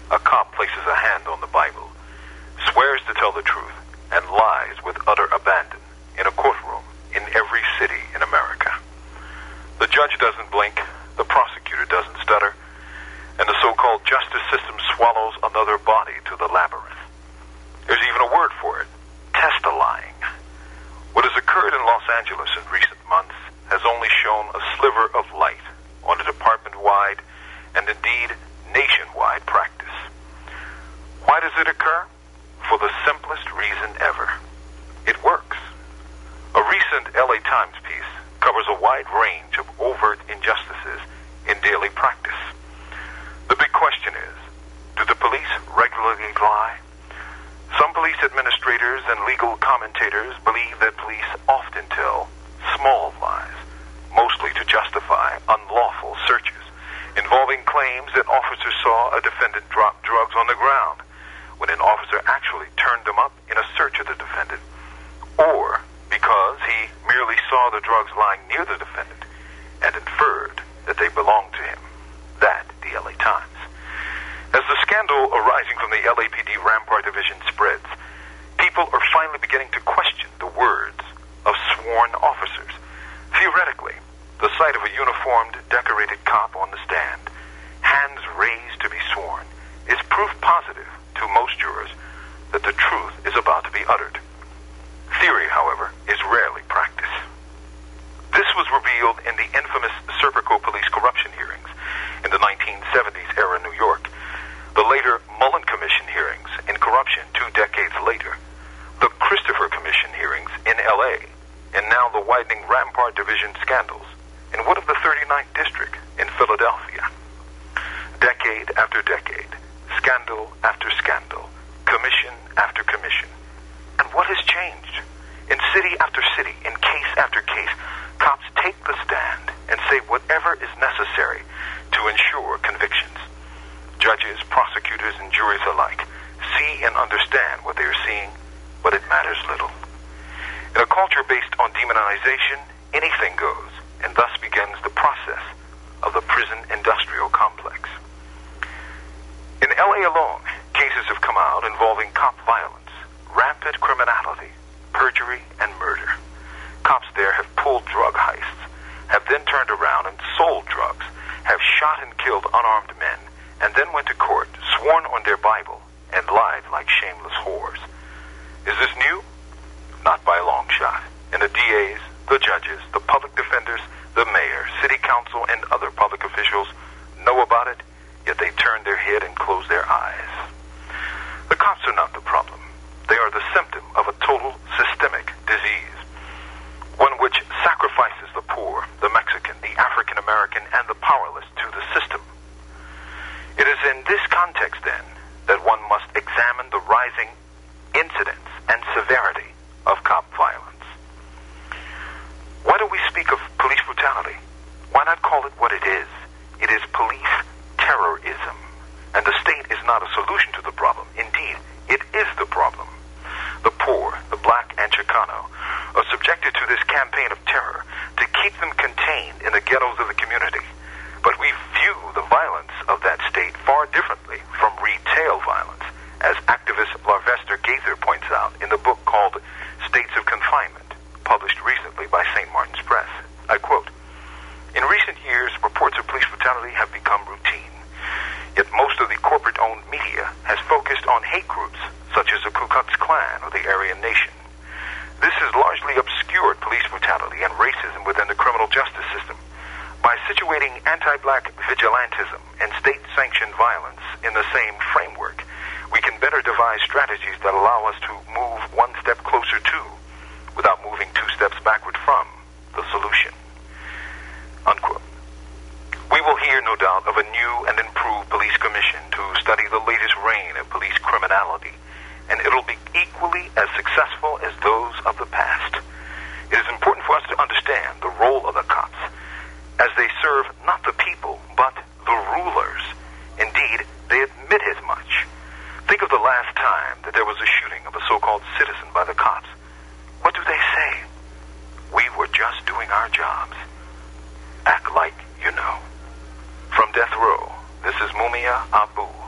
a cop places a hand on the Bible, swears to tell the truth, and lies with utter abandon in a courtroom in every city in America. The judge doesn't blink, the prosecutor doesn't stutter, and the so-called justice system swallows another body to the labyrinth. There's even a word for it, test-a-lying. What has occurred in Los Angeles in recent months has only shown a sliver of light on a department-wide and indeed nationwide practice. Why does it occur? For the simplest reason ever. It works. A recent LA Times piece covers a wide range of overt injustices in daily practice. The big question is, do the police regularly lie? Some police administrators and legal commentators believe that police often tell small lies, mostly to justify unlawful searches, involving claims that officers saw a defendant drop drugs on the ground when an officer actually turned them up in a search of the defendant, or because he merely saw the drugs lying near the defendant and inferred that they belonged to him. That, the LA Times. As the scandal arising from the LAPD Rampart Division spreads, people are finally beginning to question the words of sworn officers. Theoretically, the sight of a uniformed, decorated cop on the stand, hands raised to be sworn, is proof positive to most jurors that the truth is about to be uttered. Theory, however, is rarely practice. This was revealed in the infamous Serpico police corruption hearings in the 1970s era New York, the later Mullen Commission hearings in corruption 2 decades later, the Christopher Commission hearings in L.A., and now the widening Rampart Division scandals in what of the 39th District in Philadelphia. Decade after decade, scandal after scandal, commission after commission. And what has changed? In city after city, in case after case, cops take the stand and say whatever is necessary to ensure convictions. Judges, prosecutors, and juries alike see and understand what they are seeing, but it matters little. In a culture based on demonization, anything goes, and thus begins the process of the prison industrial complex. In LA alone, cases have come out involving cop violence, rampant criminality, perjury, and murder. Cops there have pulled drug heists, have then turned around and sold drugs, have shot and killed unarmed men, and then went to court, sworn on their Bible, and lied like shameless whores. Is this new? Not by a long shot. And the DAs, the judges, the public defenders, the mayor, city council, and other public officials know about it, yet they turn their head and close their eyes. The cops are not the problem. They are the symptom of a total systemic disease, one which sacrifices the poor, the Mexican, the African American, and the powerless to the system. It is in this context, then, that one must examine the rising incidence and severity of cop violence. Why do we speak of police brutality? Why not call it what it is? It is police terrorism. And the state is not a solution to the problem. Indeed, it is the problem. The poor, the black and Chicano, are subjected to this campaign of terror to keep them contained in the ghettos of the community. But we view the violence of that state far differently from retail violence, as activist Larvester Gaither points out in the book called States of Confinement, published recently by St. Martin's Press. I quote, "In recent years, reports of police brutality have become routine. Yet most of the corporate-owned media has focused on hate groups such as the Ku Klux Klan or the Aryan Nation. This has largely obscured police brutality and racism within the criminal justice system. By situating anti-black vigilantism and state-sanctioned violence in the same framework, we can better devise strategies that allow us to move one step closer to, without moving 2 steps backward from, the solution." Unquote. We will hear, no doubt, of a new and improved police commission to study the latest reign of police criminality, and it'll be equally as successful as those of the past. It is important for us to understand the role of the cops, as they serve not the people, but the rulers. Indeed, they admit as much. Think of the last time that there was a shooting of a so-called citizen by the cops. What do they say? "We were just doing our jobs." Act like you know. From death row, this is Mumia Abu.